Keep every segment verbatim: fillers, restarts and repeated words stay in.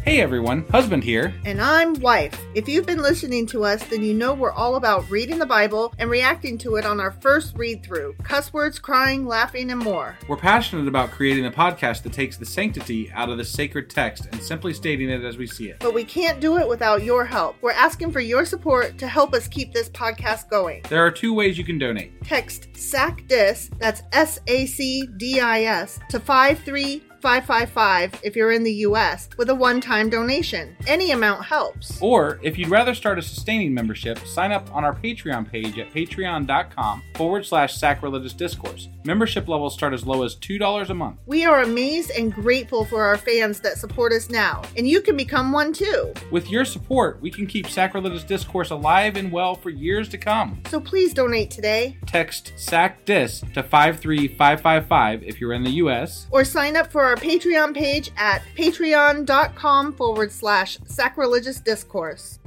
Hey everyone, Husband here. And I'm Wife. If you've been listening to us, then you know we're all about reading the Bible and reacting to it on our first read-through. Cuss words, crying, laughing, and more. We're passionate about creating a podcast that takes the sanctity out of the sacred text and simply stating it as we see it. But we can't do it without your help. We're asking for your support to help us keep this podcast going. There are two ways you can donate. Text SACDIS, that's S A C D I S, to five three five five five if you're in the U S with a one-time donation. Any amount helps. Or, if you'd rather start a sustaining membership, sign up on our Patreon page at patreon.com forward slash sacrilegious discourse. Membership levels start as low as two dollars a month. We are amazed and grateful for our fans that support us now, and you can become one too. With your support, we can keep Sacrilegious Discourse alive and well for years to come. So please donate today. Text SACDIS to five three five five five if you're in the U S. Or sign up for our Patreon page at patreon.com forward slash sacrilegious discourse.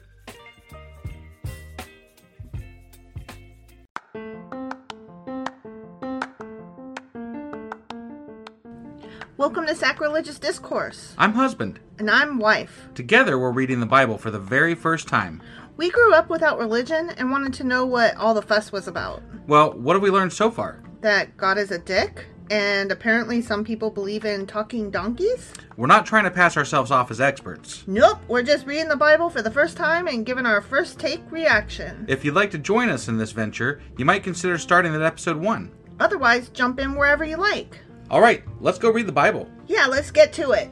Welcome to Sacrilegious Discourse. I'm Husband. And I'm Wife. Together, we're reading the Bible for the very first time. We grew up without religion and wanted to know what all the fuss was about. Well, what have we learned so far? That God is a dick, and apparently some people believe in talking donkeys. We're not trying to pass ourselves off as experts. Nope, we're just reading the Bible for the first time and giving our first take reaction. If you'd like to join us in this venture, you might consider starting at episode one. Otherwise, jump in wherever you like. All right, let's go read the Bible. Yeah, let's get to it.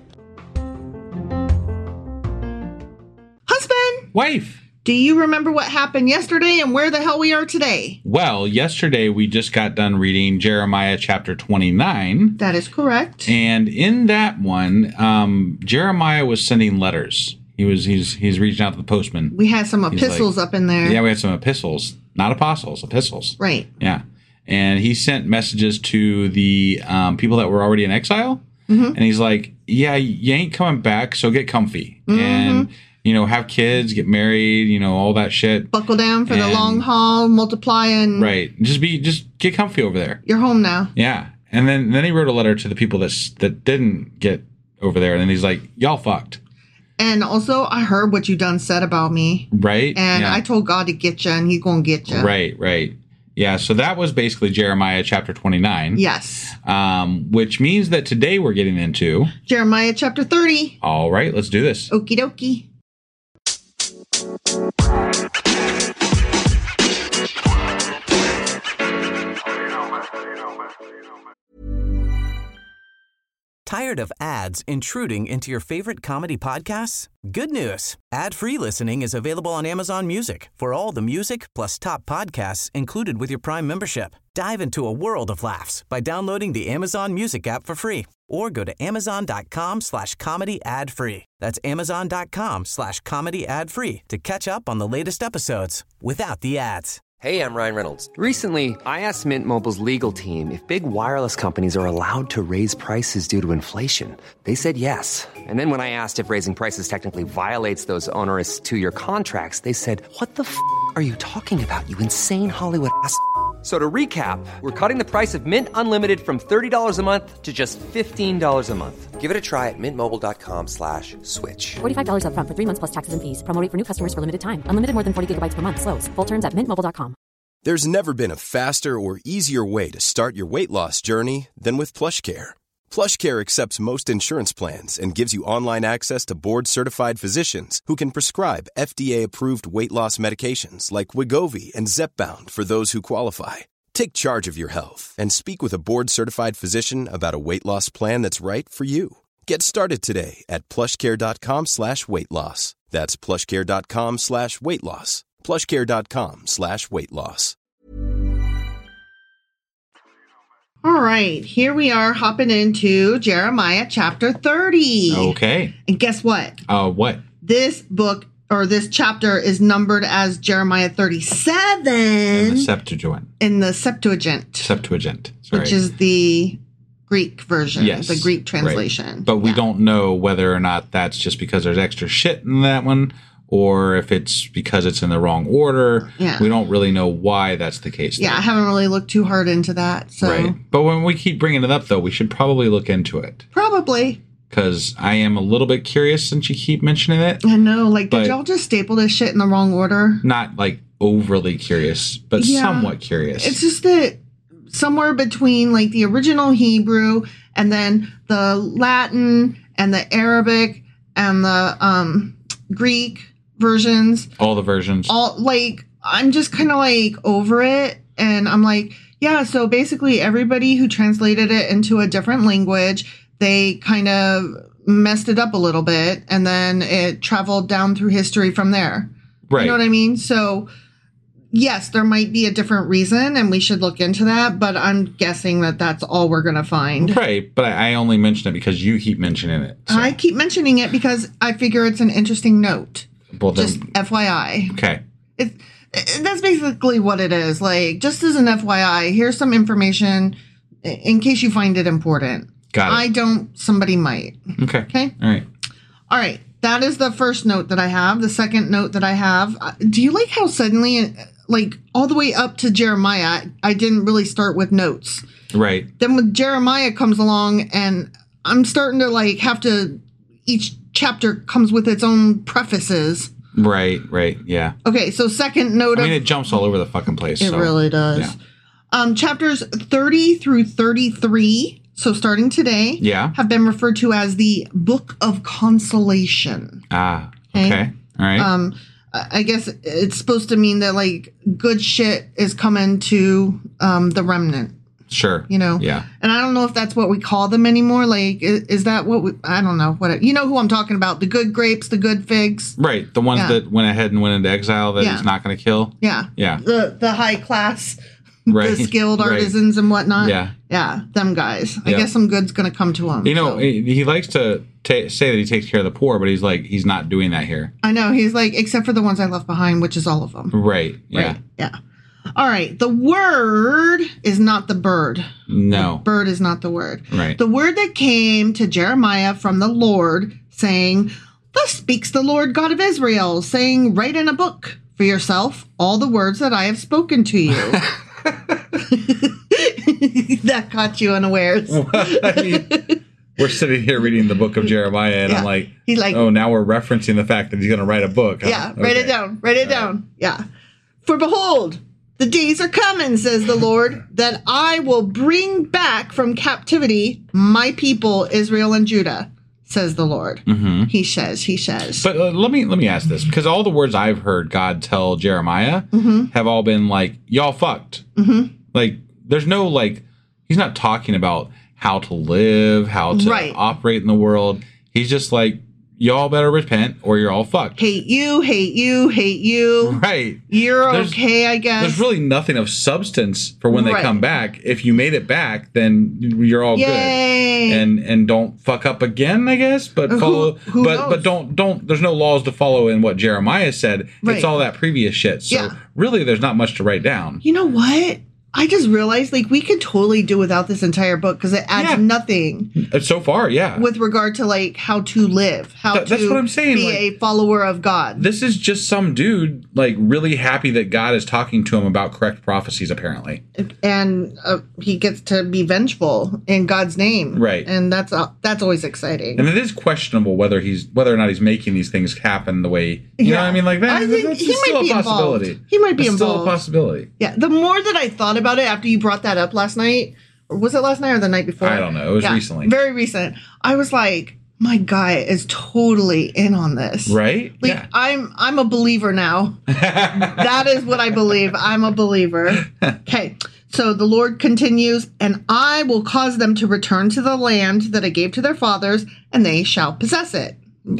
Husband! Wife! Do you remember what happened yesterday and where the hell we are today? Well, yesterday we just got done reading Jeremiah chapter twenty-nine. That is correct. And in that one, um, Jeremiah was sending letters. He was he's he's reaching out to the postman. We had some He's epistles like, up in there. Yeah, we had some epistles. Not apostles, epistles. Right. Yeah. And he sent messages to the um, people that were already in exile. Mm-hmm. And he's like, yeah, you ain't coming back, so get comfy. Mm-hmm. And, you know, have kids, get married, you know, all that shit. Buckle down for and, the long haul, multiply and... Right. Just be, just get comfy over there. You're home now. Yeah. And then, then he wrote a letter to the people that, that didn't get over there. And then he's like, y'all fucked. And also, I heard what you done said about me. Right. And yeah. I told God to get you, and he's going to get you. Right, right. Yeah, so that was basically Jeremiah chapter twenty-nine. Yes. Um, which means that today we're getting into... Jeremiah chapter thirty. All right, let's do this. Okie dokie. Tired of ads intruding into your favorite comedy podcasts? Good news. Ad-free listening is available on Amazon Music for all the music plus top podcasts included with your Prime membership. Dive into a world of laughs by downloading the Amazon Music app for free or go to amazon.com slash comedy ad free. That's amazon.com slash comedy ad free to catch up on the latest episodes without the ads. Hey, I'm Ryan Reynolds. Recently, I asked Mint Mobile's legal team if big wireless companies are allowed to raise prices due to inflation. They said yes. And then when I asked if raising prices technically violates those onerous two-year contracts, they said, what the f*** are you talking about, you insane Hollywood ass f- So to recap, we're cutting the price of Mint Unlimited from thirty dollars a month to just fifteen dollars a month. Give it a try at mintmobile.com slash switch. forty-five dollars up front for three months plus taxes and fees. Promo rate for new customers for limited time. Unlimited more than forty gigabytes per month. Slows full terms at mint mobile dot com. There's never been a faster or easier way to start your weight loss journey than with PlushCare. PlushCare accepts most insurance plans and gives you online access to board-certified physicians who can prescribe F D A-approved weight loss medications like Wegovy and Zepbound for those who qualify. Take charge of your health and speak with a board-certified physician about a weight loss plan that's right for you. Get started today at plushcare.com slash weight loss. That's plushcare.com slash weight loss. plushcare.com slash weight loss. All right, here we are hopping into Jeremiah chapter thirty. Okay. And guess what? Uh, what? This book, or this chapter, is numbered as Jeremiah thirty-seven. In the Septuagint. In the Septuagint. Septuagint. Sorry. Which is the Greek version, yes, the Greek translation. Right. But we yeah. don't know whether or not that's just because there's extra shit in that one, or if it's because it's in the wrong order. Yeah. We don't really know why that's the case. Yeah, there. I haven't really looked too hard into that. So. Right. But when we keep bringing it up, though, we should probably look into it. Probably. because I am a little bit curious since you keep mentioning it. I know. Like, But- did y'all just staple this shit in the wrong order? Not like overly curious, but Yeah. somewhat curious. It's just that somewhere between like the original Hebrew and then the Latin and the Arabic and the um, Greek versions, all the versions. all like I'm just kind of like over it, and I'm like, yeah. So basically, everybody who translated it into a different language, they kind of messed it up a little bit, and then it traveled down through history from there. right. You know what I mean? So, yes, there might be a different reason, and we should look into that, but I'm guessing that that's all we're going to find. Right, but I, I only mention it because you keep mentioning it. So. I keep mentioning it because I figure it's an interesting note. well, then, Just F Y I. okay. It, it, that's basically what it is. Like, just as an F Y I, here's some information in case you find it important. Got it. I don't, somebody might. Okay. Okay? All right. All right. That is the first note that I have. The second note that I have. uh, Do you like how suddenly, like all the way up to Jeremiah, I didn't really start with notes. Right. Then when Jeremiah comes along, and I'm starting to like have to, each chapter comes with its own prefaces. Right. Right. Yeah. Okay, so second note I mean, of, it jumps all over the fucking place. it so, really does. Yeah. Um, chapters thirty through thirty-three, so starting today, Yeah. have been referred to as the Book of Consolation. Ah. Okay. Okay. All right. Um, I I guess it's supposed to mean that like good shit is coming to um, the remnant, sure. you know? Yeah. And I don't know if that's what we call them anymore. Like, is, is that what we, I don't know. What You know who I'm talking about. The good grapes, the good figs. Right. The ones Yeah. that went ahead and went into exile that Yeah. he's not going to kill. Yeah. Yeah. The, the high class, Right. the skilled Right. artisans and whatnot. Yeah. Yeah. Them guys. I Yeah. guess some good's going to come to them. You know, so. he, he likes to ta say that he takes care of the poor, but he's like, he's not doing that here. I know. He's like, except for the ones I left behind, which is all of them. Right. Yeah. Right. Yeah. All right. The word is not the bird. No. Bird is not the word. Right. The word that came to Jeremiah from the Lord, saying, Thus speaks the Lord God of Israel, saying, Write in a book for yourself all the words that I have spoken to you. That caught you unawares. I mean, we're sitting here reading the book of Jeremiah, and Yeah. I'm like, He's like, oh, now we're referencing the fact that he's going to write a book. huh? Yeah, write it Okay. down. Write it down. Yeah. For behold, the days are coming, says the Lord, that I will bring back from captivity my people, Israel and Judah, says the Lord. Mm-hmm. He says, he says. But uh, let me let me ask this, because all the words I've heard God tell Jeremiah Mm-hmm. have all been like, y'all fucked. Mhm. Like, there's no, like, he's not talking about how to live, how to Right. operate in the world. He's just like, y'all better repent or you're all fucked. Hate you, hate you, hate you. Right. You're There's- okay, I guess. There's really nothing of substance for when they Right. come back. If you made it back, then you're all Yay. good. And and don't fuck up again, I guess. But Who- follow. who but knows? but don't don't. There's no laws to follow in what Jeremiah said. Right. It's all that previous shit. So Yeah. really, there's not much to write down. You know what? I just realized, like, we could totally do without this entire book because it adds Yeah. nothing Uh, So far, yeah. with regard to, like, how to live, how Th- that's to what I'm saying, be like- a follower of God. This is just some dude like really happy that God is talking to him about correct prophecies. Apparently, And uh, he gets to be vengeful in God's name. Right. And that's uh, that's always exciting. and it is questionable whether he's whether or not he's making these things happen the way you know what I mean. Like that, I think that's he still might a be possibility. involved. He might be It's Still a involved. possibility. Yeah. The more that I thought about it after you brought that up last night, or was it last night or the night before? I don't know. It was Yeah, recently. Very recent. I was like, my guy is totally in on this. Right? Like Yeah. I'm I'm a believer now. That is what I believe. I'm a believer. Okay. So the Lord continues, and I will cause them to return to the land that I gave to their fathers, and they shall possess it.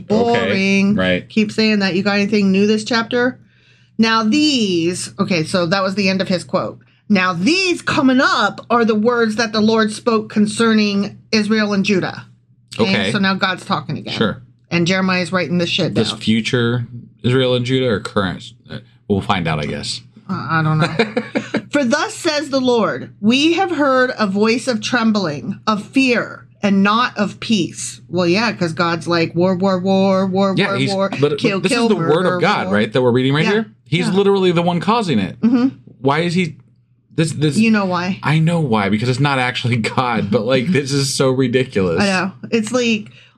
Boring. right. Keep saying that. You got anything new this chapter? Now these, okay, so that was the end of his quote. Now these coming up are the words that the Lord spoke concerning Israel and Judah. Okay. So now God's talking again. Sure. And Jeremiah's writing this shit down. This future Israel and Judah or current? Uh, We'll find out, I guess. Uh, I don't know. For thus says the Lord, we have heard a voice of trembling, of fear, and not of peace. Well, yeah, because God's like war, war, war, war, Yeah, war, he's, war, but, kill, but this kill, is the murder, word of God, war. right? That we're reading right Yeah. here. He's Yeah. literally the one causing it. Mm-hmm. Why is he? This this. You know why? I know why, because it's not actually God, but like this is so ridiculous. I know. It's like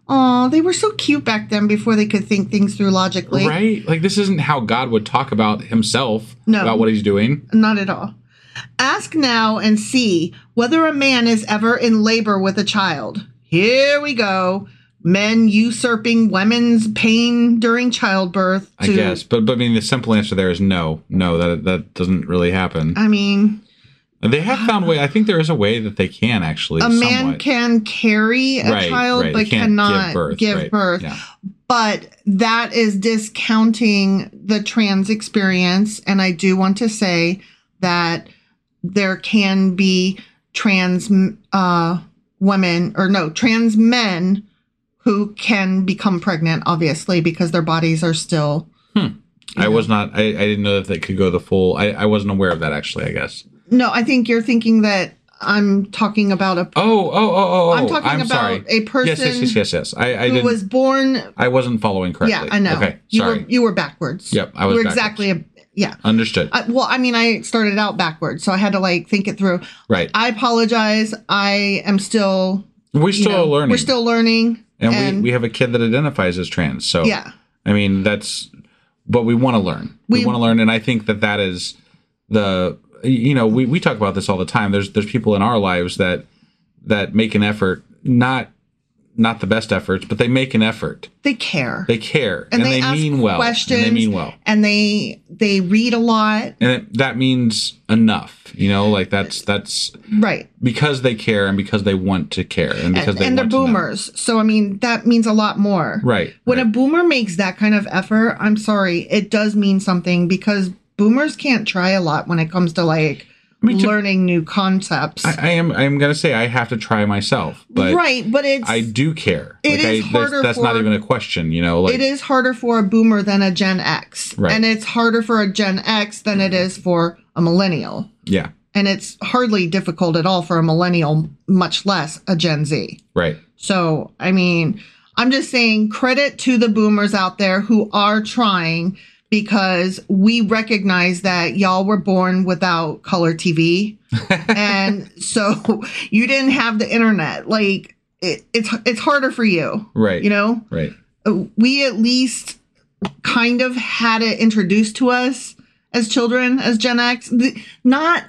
Oh, they were so cute back then before they could think things through logically. Right? Like, this isn't how God would talk about himself, No. about what he's doing. Not at all. Ask now and see whether a man is ever in labor with a child. Here we go. Men usurping women's pain during childbirth. I guess. But, but I mean, the simple answer there is no. No, that that doesn't really happen. I mean... They have found a way. I think there is a way that they can actually. A man somewhat. can carry a right, child, right. but They can't cannot give birth. give right. birth. Yeah. But that is discounting the trans experience. And I do want to say that there can be trans uh, women, or no, trans men who can become pregnant, obviously, because their bodies are still. Hmm. I know. was not, I, I didn't know that they could go the full, I, I wasn't aware of that, actually, I guess. No, I think you're thinking that I'm talking about a. Oh, oh, oh, oh! I'm talking I'm about sorry. a person. Yes, yes, yes, yes, yes. I, I who did, was born. I wasn't following correctly. Yeah, I know. Okay, you sorry. were you were backwards. Yep, I was. You were backwards. exactly a yeah. Understood. I, well, I mean, I started out backwards, so I had to like think it through. Right. I apologize. I am still. We're still you know, learning. We're still learning, and, and we we have a kid that identifies as trans. So yeah. I mean, that's. But we want to learn. We, we want to learn, and I think that that is the. You know, we, we talk about this all the time. There's there's people in our lives that that make an effort, not not the best efforts, but they make an effort. They care. They care, and, and they, they ask mean well. Questions, and they mean well, and they they read a lot, and it, that means enough. You know, like that's that's right because they care and because they want to care and because and, they and want they're to know. boomers. So I mean, that means a lot more. Right. When right. a boomer makes that kind of effort, I'm sorry, it does mean something because boomers can't try a lot when it comes to like. I mean, to, learning new concepts. I, I am. I am going to say I have to try myself, but right. But it's I do care. It like is I, harder. That's, that's for, not even a question. You know, like it is harder for a boomer than a Gen X, right. and it's harder for a Gen X than it is for a millennial. Yeah, and it's hardly difficult at all for a millennial, much less a Gen Z. Right. So, I mean, I'm just saying credit to the boomers out there who are trying. Because we recognize that y'all were born without color T V. And so you didn't have the internet. Like, it, it's it's harder for you. Right. You know? Right. We at least kind of had it introduced to us as children, as Gen X. Not,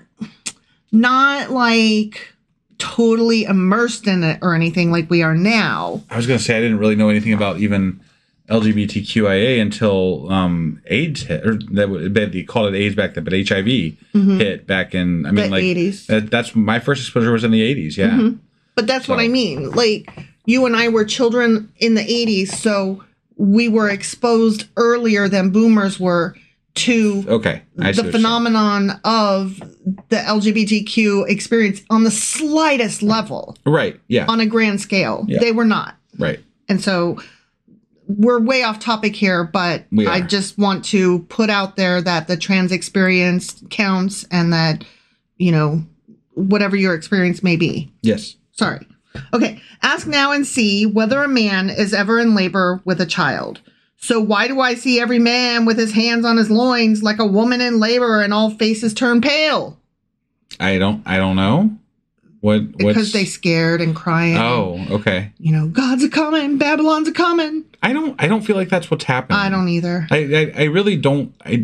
not like totally immersed in it or anything like we are now. I was going to say I didn't really know anything about even L G B T Q I A until um, AIDS hit, or that they called it AIDS back then, but H I V mm-hmm. hit back in. I mean, the like eighties. That, that's my first exposure was in the eighties. Yeah, mm-hmm. But that's so. what I mean. Like you and I were children in the eighties, so we were exposed earlier than boomers were to okay I the phenomenon of the L G B T Q experience on the slightest level. Right. Yeah. On a grand scale, yeah. They were not. Right. And so. We're way off topic here, but I just want to put out there that the trans experience counts and that, you know, whatever your experience may be. Yes. Sorry. Okay. Ask now and see whether a man is ever in labor with a child. So why do I see every man with his hands on his loins like a woman in labor and all faces turn pale? I don't, I don't know. What? Because they scared and crying. Oh, okay. You know, God's a coming, Babylon's a coming. I don't. I don't feel like that's what's happening. I don't either. I. I, I really don't. I.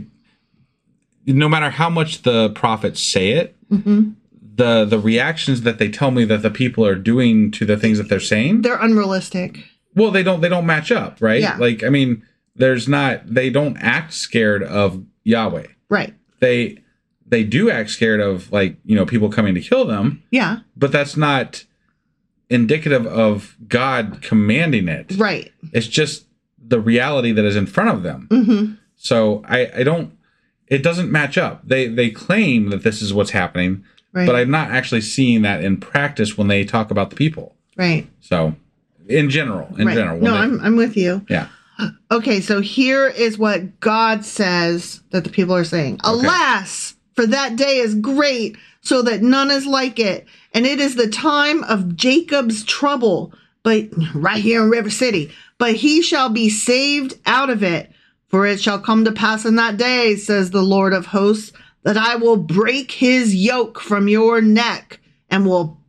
No matter how much the prophets say it, mm-hmm. the the reactions that they tell me that the people are doing to the things that they're saying, they're unrealistic. Well, they don't. They don't match up, right? Yeah. Like, I mean, there's not. They don't act scared of Yahweh. Right. They. They do act scared of, like, you know, people coming to kill them. Yeah. But that's not indicative of God commanding it. Right. It's just the reality that is in front of them. Mm-hmm. So I, I don't, it doesn't match up. They they claim that this is what's happening, right. But I'm not actually seeing that in practice when they talk about the people. Right. So in general, in right. general. No, they, I'm I'm with you. Yeah. Okay, so here is what God says that the people are saying. Okay. Alas, for that day is great, so that none is like it. And it is the time of Jacob's trouble, but right here in River City. But he shall be saved out of it. For it shall come to pass in that day, says the Lord of hosts, that I will break his yoke from your neck and will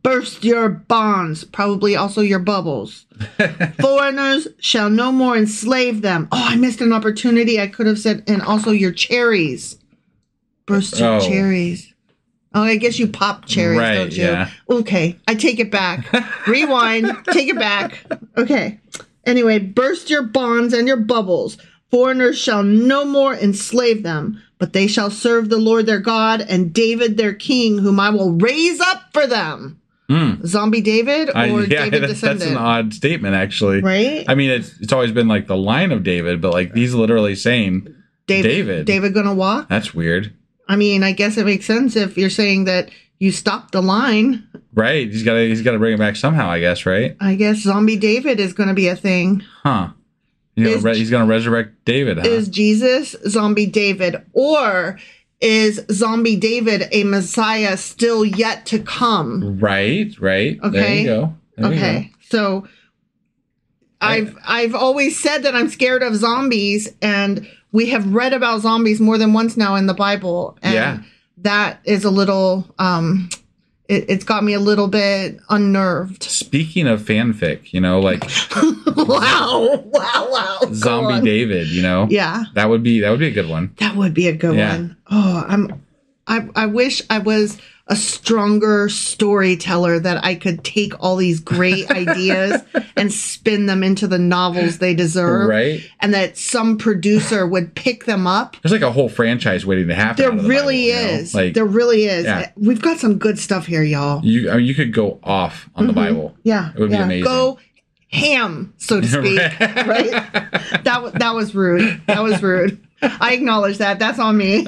burst your bonds, probably also your bubbles. Foreigners shall no more enslave them. Oh, I missed an opportunity. I could have said, and also your cherries. Burst your Oh. cherries. Oh, I guess you pop cherries, Right, don't you? yeah. Okay, I take it back. Rewind, take it back. Okay. Anyway, burst your bonds and your bubbles. Foreigners shall no more enslave them, but they shall serve the Lord their God and David their king, whom I will raise up for them. Mm. Zombie David or I, yeah, David that, descendant? that's an odd statement, actually. Right? I mean, it's it's always been like the line of David, but like he's literally saying David. David. David gonna walk? That's weird. I mean, I guess it makes sense if you're saying that you stopped the line. Right? He's got to he's got to bring it back somehow, I guess. Right? I guess Zombie David is going to be a thing. Huh? You know, Is- re- he's going to resurrect David. Huh? Is Jesus Zombie David, or is Zombie David a Messiah still yet to come? right? Right? There Okay. you go. There you Okay, so I've I've always said that I'm scared of zombies, and we have read about zombies more than once now in the Bible, and Yeah. that is a little um, it, it's got me a little bit unnerved. Speaking of fanfic, you know, like Wow, wow, wow! Go Zombie on. David, you know, Yeah, that would be that would be a good one. that would be a good Yeah. one. Oh, I'm I I wish I was a stronger storyteller, that I could take all these great ideas and spin them into the novels they deserve. Right? And that some producer would pick them up. There's like a whole franchise waiting to happen. There out of the really Bible, you know? is. Like there really is. Yeah. We've got some good stuff here, y'all. you, I mean, you could go off on the Bible. Yeah. It would yeah. be amazing. Go ham, so to speak. right? That, wa- that was rude. That was rude. I acknowledge that. That's on me.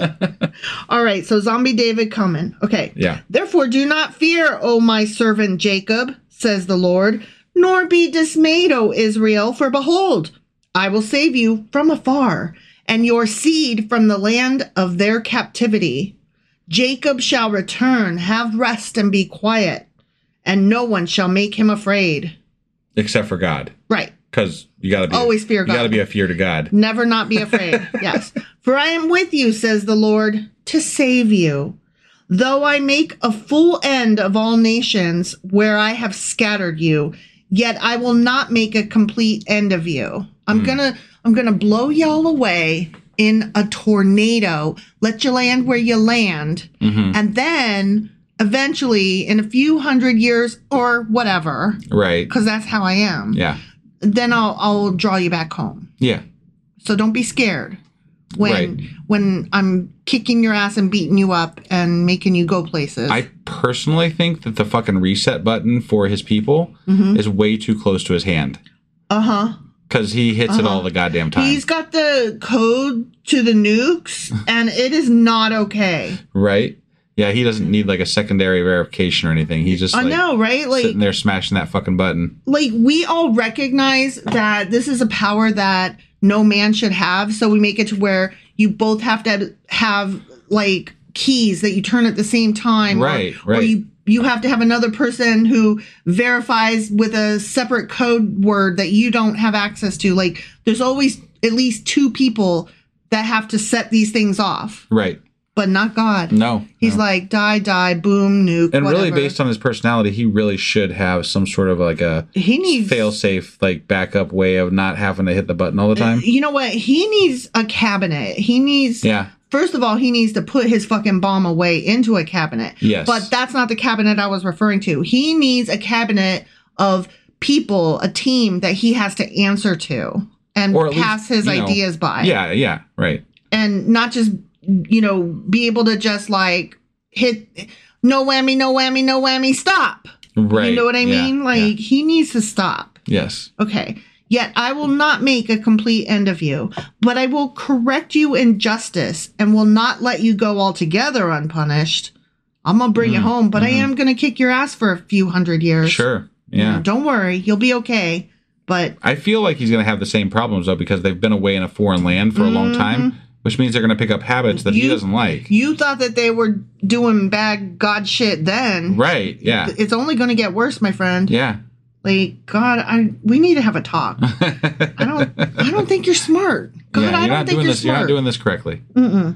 All right. So Zombie David coming. Okay. Yeah. Therefore, do not fear, O my servant Jacob, says the Lord, nor be dismayed, O Israel, for behold, I will save you from afar, and your seed from the land of their captivity. Jacob shall return, have rest, and be quiet, and no one shall make him afraid. Except for God, Right. because you got to be Always fear You got to God. be a fear to God. Never not be afraid. Yes. For I am with you, says the Lord, to save you. Though I make a full end of all nations where I have scattered you, yet I will not make a complete end of you. I'm gonna I'm gonna blow y'all away in a tornado, let you land where you land, and then eventually in a few hundred years or whatever, Right? because that's how I am, Yeah. then I'll I'll draw you back home. Yeah. So don't be scared when Right. when I'm kicking your ass and beating you up and making you go places. I personally think that the fucking reset button for his people Mm-hmm. is way too close to his hand uh-huh. because he hits it all the goddamn time. He's got the code to the nukes and it is not okay. Right? Yeah, he doesn't need like a secondary verification or anything. He's just I like know, right? Like sitting there smashing that fucking button. like we all recognize that this is a power that no man should have, so we make it to where you both have to have like keys that you turn at the same time, or- Right, or, right. you you have to have another person who verifies with a separate code word that you don't have access to. Like there's always at least two people that have to set these things off, Right. but not God. No. He's no. like die die boom nuke, And really, whatever. based on his personality, he really should have some sort of like a He needs- fail-safe, like backup way of not having to hit the button all the time. You know what? He needs a cabinet. He needs Yeah. First of all, he needs to put his fucking bomb away into a cabinet. Yes. But that's not the cabinet I was referring to. He needs a cabinet of people, a team that he has to answer to and Or at pass least, his you know, ideas by. Yeah, yeah, right. And not just, you know, be able to just like hit no whammy, no whammy, no whammy, stop. Right. You know what I yeah, mean? Like yeah. he needs to stop. Yes. Okay. Yet I will not make a complete end of you, but I will correct you in justice and will not let you go altogether unpunished. I'm going to bring you home, but I am going to kick your ass for a few hundred years. Sure. You Yeah. know, don't worry. You'll be okay. But I feel like he's going to have the same problems, though, because they've been away in a foreign land for a long time, which means they're going to pick up habits that he You- doesn't like. you thought that they were doing bad God shit then. Right. Yeah. It's only going to get worse, my friend. Yeah. Like, God, I we need to have a talk. I don't I don't think you're smart. God, yeah. I You're don't not think doing you're this. smart. You're not doing this correctly.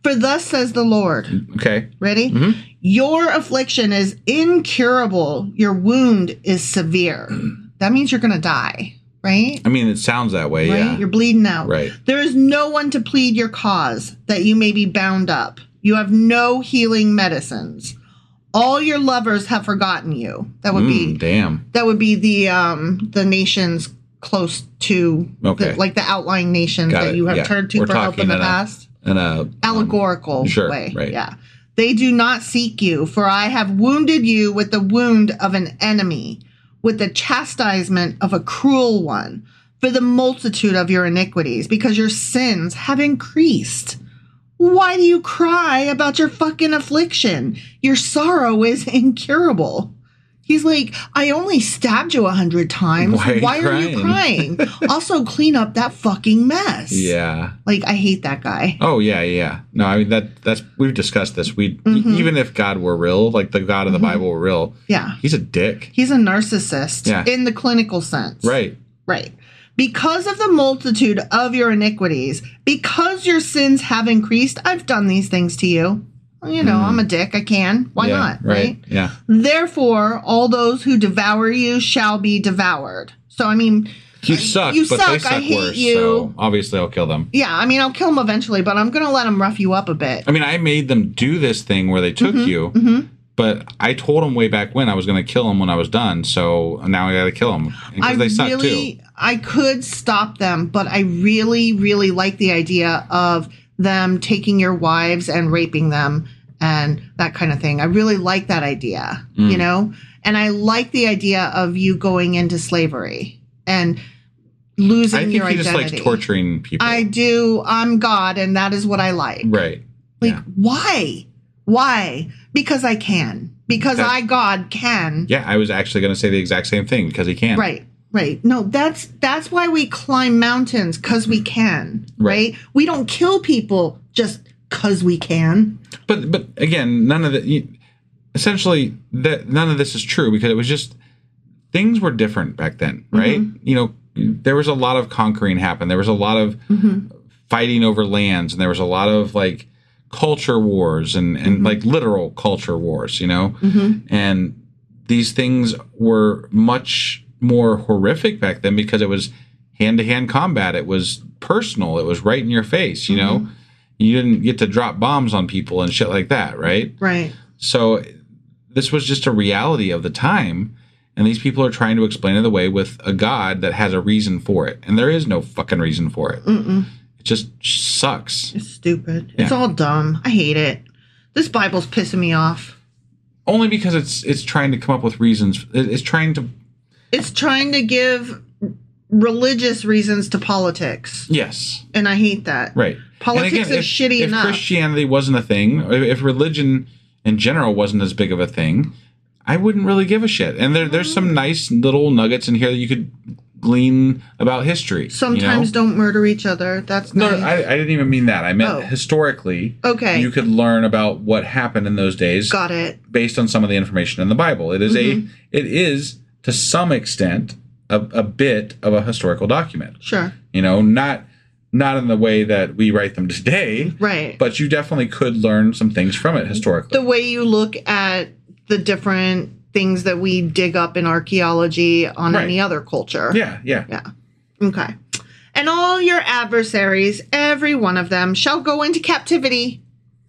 For thus says the Lord. Okay. Ready? Mm-hmm. Your affliction is incurable. Your wound is severe. That means you're going to die, right? I mean, it sounds that way, Right? yeah. You're bleeding out. Right. There is no one to plead your cause that you may be bound up. You have no healing medicines. All your lovers have forgotten you. That would Mm, be damn. that would be the um the nations close to Okay. the, like the outlying nations Got that it. you have Yeah. turned to We're for help talking in the in a- past. In a Allegorical um, sure, way. right. Yeah. They do not seek you, for I have wounded you with the wound of an enemy, with the chastisement of a cruel one, for the multitude of your iniquities, because your sins have increased. Why do you cry about your fucking affliction? Your sorrow is incurable. He's like, I only stabbed you a hundred times. Why are you Why are you crying? Also, clean up that fucking mess. Yeah. Like, I hate that guy. Oh yeah, yeah. No, I mean that that's we've discussed this. We Mm-hmm. even if God were real, like the God of the Bible were real, Yeah. he's a dick. He's a narcissist Yeah. in the clinical sense. Right. Right. Because of the multitude of your iniquities, because your sins have increased, I've done these things to you. Well, you know, I'm a dick. I can. Why Mm. Yeah, not? Right? Yeah. Therefore, all those who devour you shall be devoured. So, I mean, You suck, you but suck. they suck I hate worse. you. So obviously I'll kill them. Yeah, I mean, I'll kill them eventually, but I'm going to let them rough you up a bit. I mean, I made them do this thing where they took Mm-hmm, you, but I told them way back when I was going to kill them when I was done. So now I got to kill them because I they suck really, too. I could stop them, but I really, really like the idea of them taking your wives and raping them and that kind of thing. I really like that idea, Mm. you know? And I like the idea of you going into slavery and losing I think your he just identity. likes torturing people. I do. I'm God, and that is what I like. right. Like, yeah. why? Why? Because I can. Because That- I, God, can. Yeah, I was actually going to say the exact same thing because he can. Right, right. No, that's that's why we climb mountains, because we can. Right. Right. We don't kill people just because we can. But but again, none of the you, essentially that none of this is true because it was just things were different back then, right? Mm-hmm. You know, there was a lot of conquering happen. There was a lot of Mm-hmm. fighting over lands, and there was a lot of like culture wars and and Mm-hmm. like literal culture wars. You know, and these things were much more horrific back then because it was hand to hand combat. It was personal. It was right in your face. You Mm-hmm. know. You didn't get to drop bombs on people and shit like that, right? Right. So this was just a reality of the time, and these people are trying to explain it away with a God that has a reason for it, and there is no fucking reason for it. Mm-mm. It just sucks. It's stupid. Yeah. It's all dumb. I hate it. This Bible's pissing me off. Only because it's it's trying to come up with reasons. it- It's trying to It's trying to give religious reasons to politics, yes, and I hate that. right. Politics And is shitty if enough. Christianity wasn't a thing, or if religion in general wasn't as big of a thing, I wouldn't really give a shit. And there, there's some nice little nuggets in here that you could glean about history. Sometimes you know? don't murder each other. That's No, nice. I, I didn't even mean that. I meant Oh. historically. Okay. You could learn about what happened in those days. Got it. Based on some of the information in the Bible. It is Mm-hmm. a. It is to some extent a, a bit of a historical document. Sure. You know, not not in the way that we write them today. Right. But you definitely could learn some things from it historically. The way you look at the different things that we dig up in archaeology on Right. any other culture. yeah, yeah. Yeah. Okay. And all your adversaries, every one of them, shall go into captivity.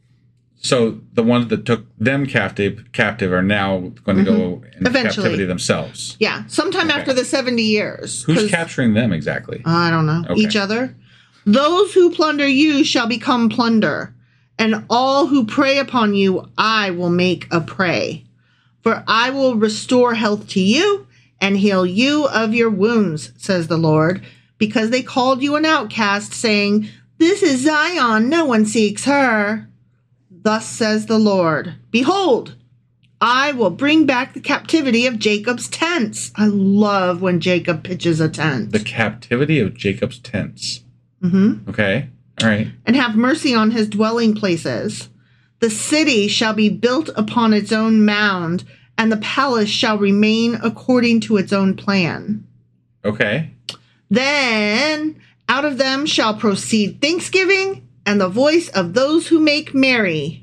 So the ones that took them captive captive are now going to go into Eventually. captivity themselves. Yeah. Sometime Okay. after the seventy years. Who's 'Cause- capturing them exactly? I don't know. Okay. Each other. Those who plunder you shall become plunder, and all who prey upon you I will make a prey. For I will restore health to you and heal you of your wounds, says the Lord, because they called you an outcast, saying, This is Zion, no one seeks her. Thus says the Lord, Behold, I will bring back the captivity of Jacob's tents. I love when Jacob pitches a tent. The captivity of Jacob's tents. Mm-hmm. Okay. All right. And have mercy on his dwelling places. The city shall be built upon its own mound, and the palace shall remain according to its own plan. Okay. Then out of them shall proceed thanksgiving and the voice of those who make merry.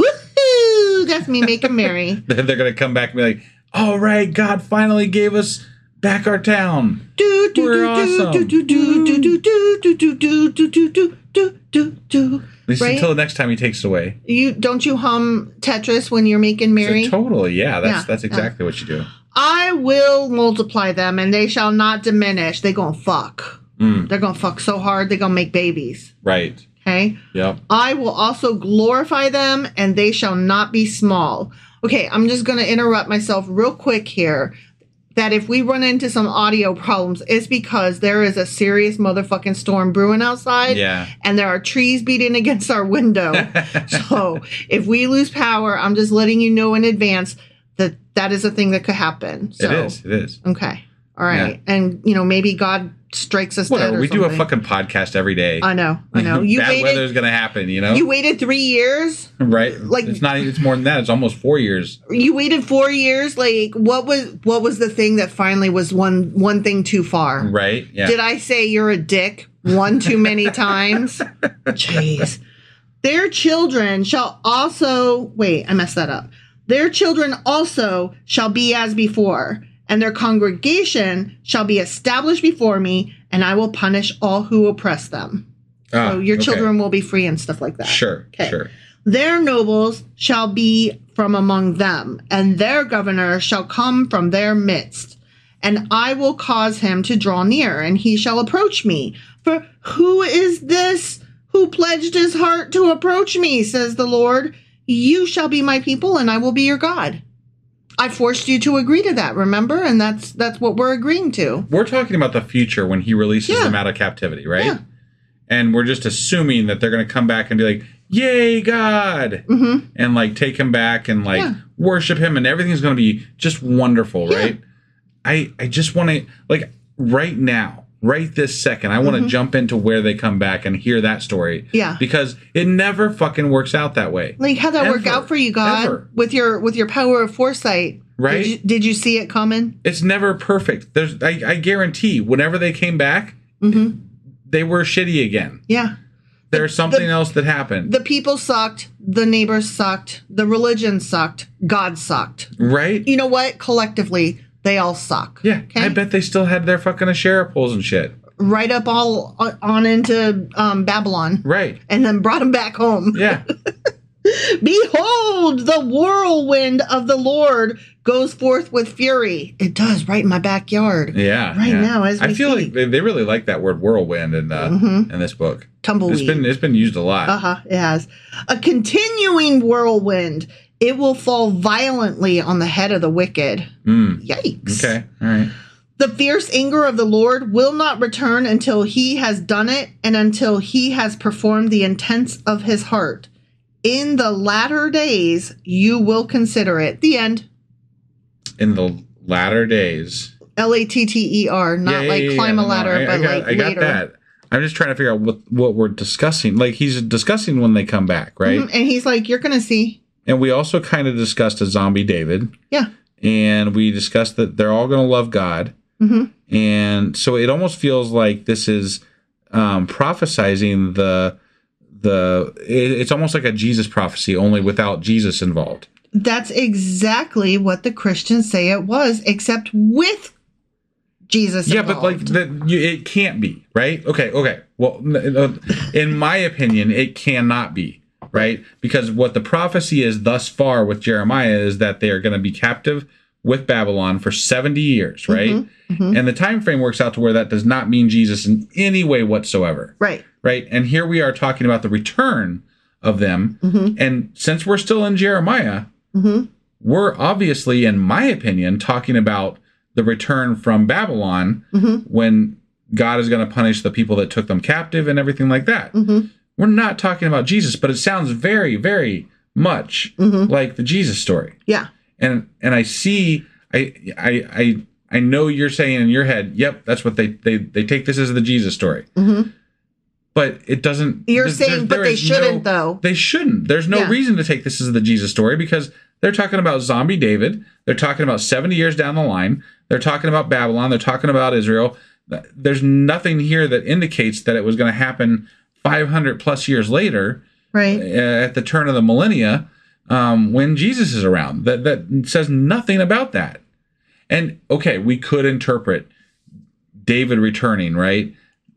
Woohoo! That's me making merry. They're going to come back and be like, all right, God finally gave us back our town. Do, do, We're do, awesome. do, do, do, do, do, do, do, do, do, do, do, do, do, do. At least Right? until the next time he takes it away. You don't you hum Tetris when you're making merry? So totally, yeah. That's Yeah, that's yeah. exactly what you do. I will multiply them, and they shall not diminish. They gonna fuck. Mm. They're gonna fuck so hard they're gonna make babies. Right. Okay. Yep. I will also glorify them, and they shall not be small. Okay, I'm just gonna interrupt myself real quick here. That if we run into some audio problems, it's because there is a serious motherfucking storm brewing outside. Yeah. And there are trees beating against our window. So if we lose power, I'm just letting you know in advance that that is a thing that could happen. So, It is. It is. Okay. All right. And, you know, maybe God strikes us dead Whatever. or We do a something. fucking podcast every day. I know. I know. You Bad waited. weather's going to happen, you know? You waited three years. right. like- It's not, it's more than that. It's almost four years. You waited four years. Like, what was what was the thing that finally was one one thing too far? Right. Yeah. Did I say you're a dick one too many times? Jeez. Their children shall also, wait, I messed that up. Their children also shall be as before, and their congregation shall be established before me, and I will punish all who oppress them. Ah, So your okay. children will be free and stuff like that. Sure. Okay. Sure. Their nobles shall be from among them, and their governor shall come from their midst. And I will cause him to draw near, and he shall approach me. For who is this who pledged his heart to approach me, says the Lord? You shall be my people, and I will be your God. I forced you to agree to that, remember? And that's that's what we're agreeing to. We're talking about the future when he releases Yeah. them out of captivity, right? Yeah. And we're just assuming that they're going to come back and be like, yay, God. Mm-hmm. And like take him back and like Yeah. worship him and everything's going to be just wonderful, Yeah. right? I, I just want to, like, right now, right this second, I want to jump into where they come back and hear that story. Mm-hmm. Yeah. Because it never fucking works out that way. Like, how'd that work Ever. out for you, God? Ever. With your with your power of foresight. Right? Did you, did you see it coming? It's never perfect. There's, I, I guarantee, whenever they came back, Mm-hmm. they were shitty again. Yeah. There's something the- else that happened. The people sucked. The neighbors sucked. The religion sucked. God sucked. right? You know what? Collectively, they all suck. Yeah. Okay? I bet they still had their fucking Asherah poles and shit. Right up all on into um, Babylon. Right. And then brought them back home. Yeah. Behold, the whirlwind of the Lord goes forth with fury. It does, right in my backyard. Yeah. Right yeah. now, as I we feel speak. like they, they really like that word whirlwind in uh, Mhm. in this book. Tumbleweed. It's been it's been used a lot. Uh-huh, it has. A continuing whirlwind. It will fall violently on the head of the wicked. Mm. Yikes. Okay. All right. The fierce anger of the Lord will not return until he has done it and until he has performed the intents of his heart. In the latter days, you will consider it. The end. In the latter days. L A T T E R, not Yeah, yeah, like yeah, climb yeah. a No, ladder, I, but I got, like I got later. that. I'm just trying to figure out what what we're discussing. Like he's discussing when they come back, right? Mhm, and he's like, you're going to see. And we also kind of discussed a zombie David. Yeah. And we discussed that they're all going to love God. Mm-hmm. And so it almost feels like this is um, prophesizing the the. It, it's almost like a Jesus prophecy, only without Jesus involved. That's exactly what the Christians say it was, except with Jesus Yeah, involved. but like that, you, it can't be, right? Okay, okay. Well, n- uh, in my opinion, it cannot be, right? Because what the prophecy is thus far with Jeremiah is that they are going to be captive with Babylon for seventy years, right? Mm-hmm, mm-hmm. And the time frame works out to where that does not mean Jesus in any way whatsoever. Right. Right? And here we are talking about the return of them. Mm-hmm. And since we're still in Jeremiah, Mm-hmm. we're obviously, in my opinion, talking about the return from Babylon Mm-hmm. when God is going to punish the people that took them captive and everything like that. Mm-hmm. We're not talking about Jesus, but it sounds very, very much Mm-hmm. like the Jesus story. Yeah. And and I see, I I I I know you're saying in your head, yep, that's what they they they take this as the Jesus story. Mm-hmm. But it doesn't. You're there's- saying, there's- but there they is shouldn't, no- though. They shouldn't. There's no Yeah. reason to take this as the Jesus story because they're talking about zombie David. They're talking about seventy years down the line. They're talking about Babylon. They're talking about Israel. There's nothing here that indicates that it was going to happen five hundred plus years later, Right. uh, at the turn of the millennia, um, when Jesus is around. That that says nothing about that. And okay, we could interpret David returning, right?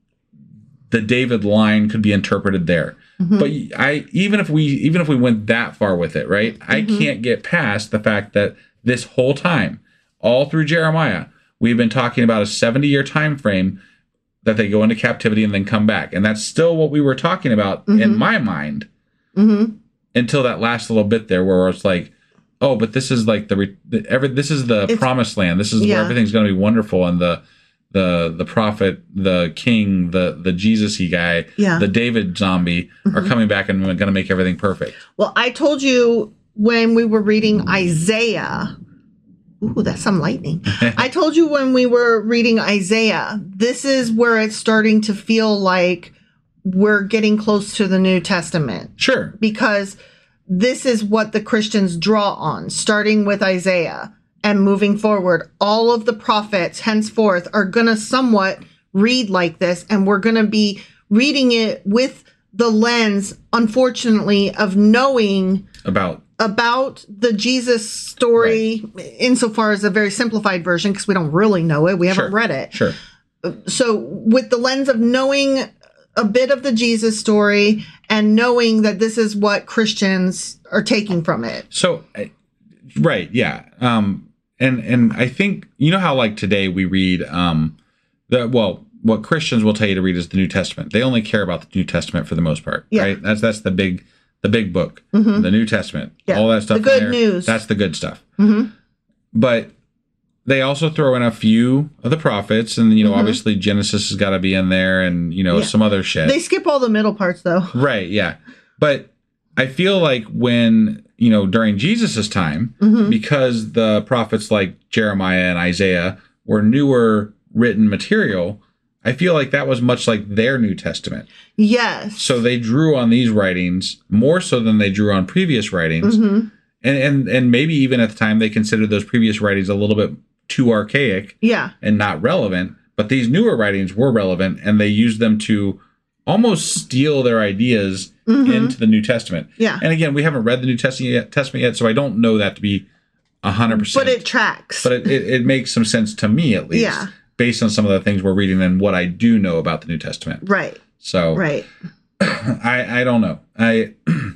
The David line could be interpreted there. Mm-hmm. But I even if we even if we went that far with it, right? Mm-hmm. I can't get past the fact that this whole time, all through Jeremiah, we've been talking about a seventy-year time frame that they go into captivity and then come back. And that's still what we were talking about mm-hmm. in my mind mm-hmm. until that last little bit there where it's like, oh, but this is like the, the every this is the it's, promised land. This is yeah. where everything's going to be wonderful. And the the the prophet, the king, the the Jesus-y guy, yeah. the David zombie mm-hmm. are coming back and going to make everything perfect. Well, I told you when we were reading Isaiah. Ooh, that's some lightning. I told you when we were reading Isaiah, this is where it's starting to feel like we're getting close to the New Testament. Sure. Because this is what the Christians draw on, starting with Isaiah and moving forward. All of the prophets henceforth are going to somewhat read like this, and we're going to be reading it with the lens, unfortunately, of knowing about about the Jesus story, right. insofar as a very simplified version, because we don't really know it. We haven't sure. read it. Sure. So with the lens of knowing a bit of the Jesus story and knowing that this is what Christians are taking from it. So, right. Yeah. Um, and, and I think, you know how like today we read, um, the, well, what Christians will tell you to read is the New Testament. They only care about the New Testament for the most part, yeah. right? That's, that's the big, the big book, mm-hmm. the New Testament, yeah. all that stuff. The good in there, news. That's the good stuff. Mm-hmm. But they also throw in a few of the prophets, and, you know, mm-hmm. obviously Genesis has got to be in there, and, you know, yeah. some other shit. They skip all the middle parts, though. Right, yeah. But I feel like when, you know, during Jesus's time, mm-hmm. because the prophets like Jeremiah and Isaiah were newer written material, I feel like that was much like their New Testament. Yes. So they drew on these writings more so than they drew on previous writings. Mm-hmm. And, and and maybe even at the time they considered those previous writings a little bit too archaic yeah. and not relevant. But these newer writings were relevant, and they used them to almost steal their ideas mm-hmm. into the New Testament. Yeah. And again, we haven't read the New Testament yet, Testament yet, so I don't know that to be one hundred percent. But it tracks. But it, it, it makes some sense to me, at least. Yeah. Based on some of the things we're reading and what I do know about the New Testament. Right. So right. I I don't know. I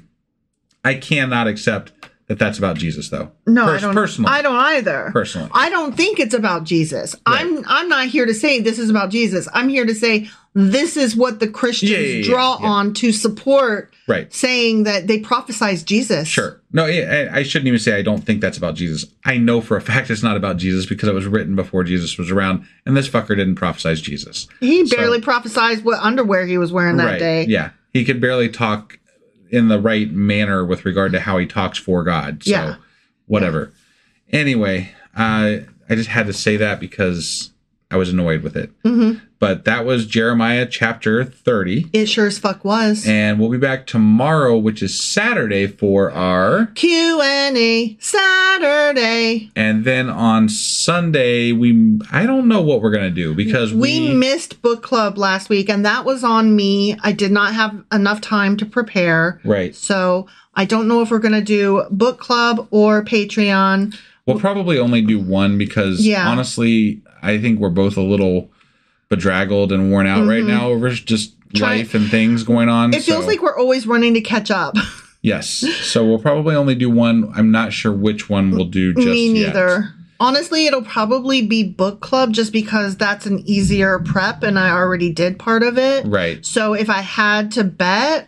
I cannot accept that that's about Jesus, though. No, Pers- I don't. Personally, I don't either. Personally, I don't think it's about Jesus. Right. I'm I'm not here to say this is about Jesus. I'm here to say this is what the Christians yeah, yeah, yeah, draw yeah. on to support. Right. Saying that they prophesize Jesus. Sure. No, I, I shouldn't even say I don't think that's about Jesus. I know for a fact it's not about Jesus because it was written before Jesus was around, and this fucker didn't prophesize Jesus. He barely so, prophesied what underwear he was wearing that right, day. Yeah. He could barely talk in the right manner with regard to how he talks for God. So yeah. whatever. Yeah. Anyway, uh, I just had to say that because I was annoyed with it. Mm-hmm. But that was Jeremiah chapter thirty. It sure as fuck was. And we'll be back tomorrow, which is Saturday, for our Q and A Saturday. And then on Sunday, we I don't know what we're going to do because we... We missed book club last week, and that was on me. I did not have enough time to prepare. Right. So I don't know if we're going to do book club or Patreon. We'll probably only do one because, yeah. honestly, I think we're both a little bedraggled and worn out mm-hmm. right now over just Try- life and things going on. It so. feels like we're always running to catch up. Yes. So we'll probably only do one. I'm not sure which one we'll do just Me neither. Yet. Honestly, it'll probably be book club just because that's an easier prep and I already did part of it. Right. So if I had to bet,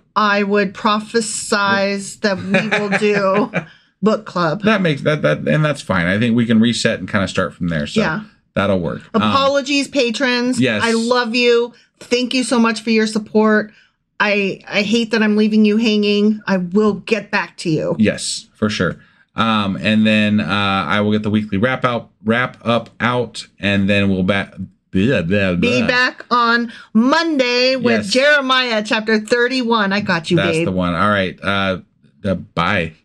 I would prophesize that we will do book club. That makes that, that, and that's fine. I think we can reset and kind of start from there. So. Yeah. That'll work. Apologies, um, patrons. Yes. I love you. Thank you so much for your support. I I hate that I'm leaving you hanging. I will get back to you. Yes, for sure. Um, and then uh, I will get the weekly wrap out, wrap up out, and then we'll back. Blah, blah, blah. Be back on Monday with yes. Jeremiah chapter thirty-one. I got you, That's babe. That's the one. All right. Uh, uh, bye.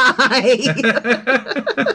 Bye.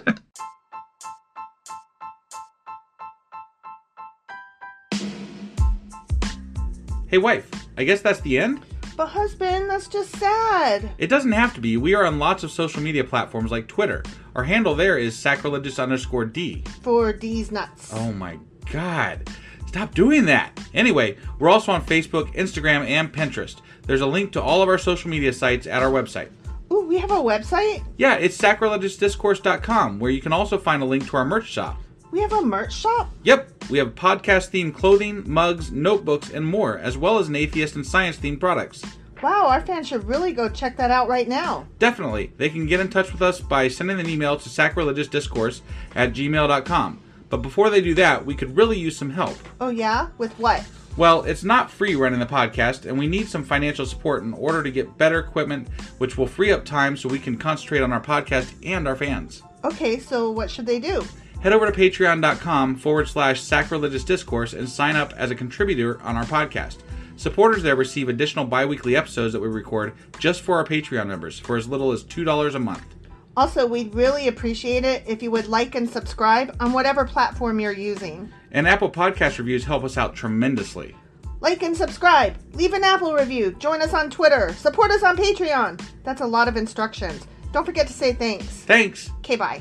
Hey, wife, I guess that's the end? But husband, that's just sad. It doesn't have to be. We are on lots of social media platforms like Twitter. Our handle there is sacrilegious underscore D. For D's nuts. Oh my God. Stop doing that. Anyway, we're also on Facebook, Instagram, and Pinterest. There's a link to all of our social media sites at our website. Ooh, we have a website? Yeah, it's sacrilegious discourse dot com, where you can also find a link to our merch shop. We have a merch shop? Yep, we have podcast-themed clothing, mugs, notebooks, and more, as well as an atheist and science-themed products. Wow, our fans should really go check that out right now. Definitely. They can get in touch with us by sending an email to sacrilegious discourse at gmail dot com. But before they do that, we could really use some help. Oh yeah? With what? Well, it's not free running the podcast, and we need some financial support in order to get better equipment, which will free up time so we can concentrate on our podcast and our fans. Okay, so what should they do? Head over to patreon.com forward slash sacrilegious discourse and sign up as a contributor on our podcast. Supporters there receive additional bi-weekly episodes that we record just for our Patreon members for as little as two dollars a month. Also, we'd really appreciate it if you would like and subscribe on whatever platform you're using. And Apple Podcast reviews help us out tremendously. Like and subscribe. Leave an Apple review. Join us on Twitter. Support us on Patreon. That's a lot of instructions. Don't forget to say thanks. Thanks. Okay, bye.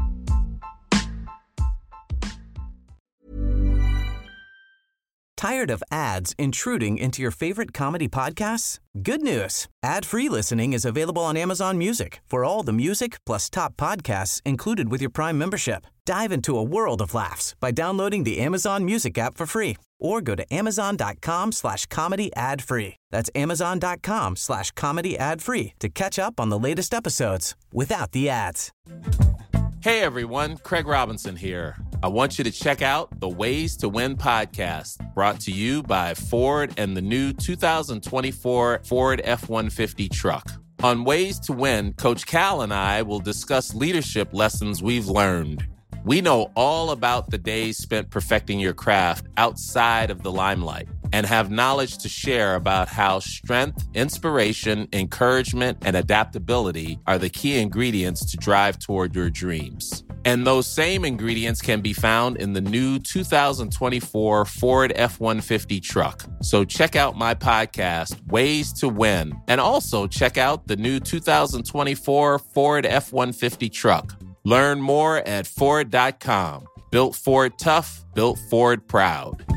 Tired of ads intruding into your favorite comedy podcasts? Good news. Ad-free listening is available on Amazon Music for all the music plus top podcasts included with your Prime membership. Dive into a world of laughs by downloading the Amazon Music app for free or go to amazon.com slash comedy ad free. That's amazon.com slash comedy ad free to catch up on the latest episodes without the ads. Hey everyone, Craig Robinson here. I want you to check out the Ways to Win podcast, brought to you by Ford and the new two thousand twenty-four Ford F one fifty truck. On Ways to Win, Coach Cal and I will discuss leadership lessons we've learned. We know all about the days spent perfecting your craft outside of the limelight and have knowledge to share about how strength, inspiration, encouragement, and adaptability are the key ingredients to drive toward your dreams. And those same ingredients can be found in the new two thousand twenty-four Ford F one fifty truck. So check out my podcast, Ways to Win, and also check out the new two thousand twenty-four Ford F one fifty truck. Learn more at Ford dot com. Built Ford tough, built Ford proud.